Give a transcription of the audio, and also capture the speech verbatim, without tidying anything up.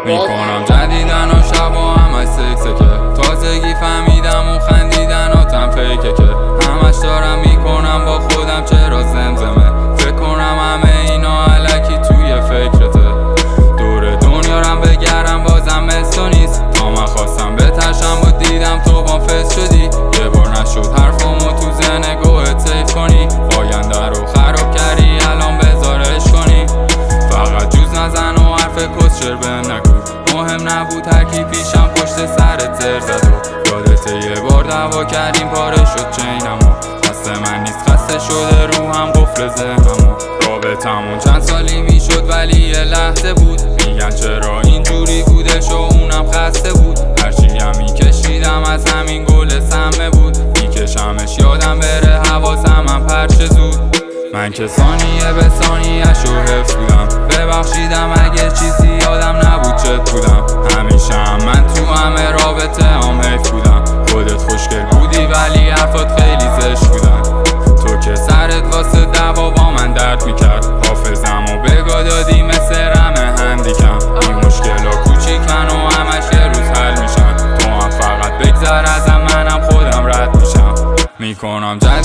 میکنم جدیدن و شب و همش سکسکه تازگی فهمیدم و خندیدن آتم فیکه که همش دارم میکنم با خودم چرا زمزمه فکر کنم همه اینا علکی توی فکرته دور دنیا رم بگرم بازم مثل نیست تا من خواستم بترشم و دیدم تو با فس شدی یه بار نشد حرفمو تو زن گوهت سیف کنی آینده رو خراب کردی الان بذارش کنی فقط جوز نزن و حرف کسچر بهم نگو مهم نبود هر کی پیشم پشت سرت زر زد و یادت یه بار دعوا کردیم پاره شد چینمو دست من نیست خسته شده روحم قفل ذهنمو رابطمون چند سالی میشد ولی یه لحظه بود میگن چرا اینجوری بودش و اونم خسته بود هرچی هم میکشیدم از همین گل سمه بود میکشمش یادم بره حواسم هم پرچه زود من که ثانیه به ثانیه‌اش رو حفظ بودم ببخشیدم اگه چیزی یادم نبود چت بودم همیشه هم من تو همه رابطه هم حیف بودم خودت خوشگل بودی ولی حرفات خیلی زشت بودن تو که سرت واسه دعوا با من درد میکرد حافظم و بگا دادی مثل رمه هندیکم این مشکل ها کوچیکن و همش یه روز حل میشن تو هم فقط بگذر ازم منم خودم رد میشم میکنم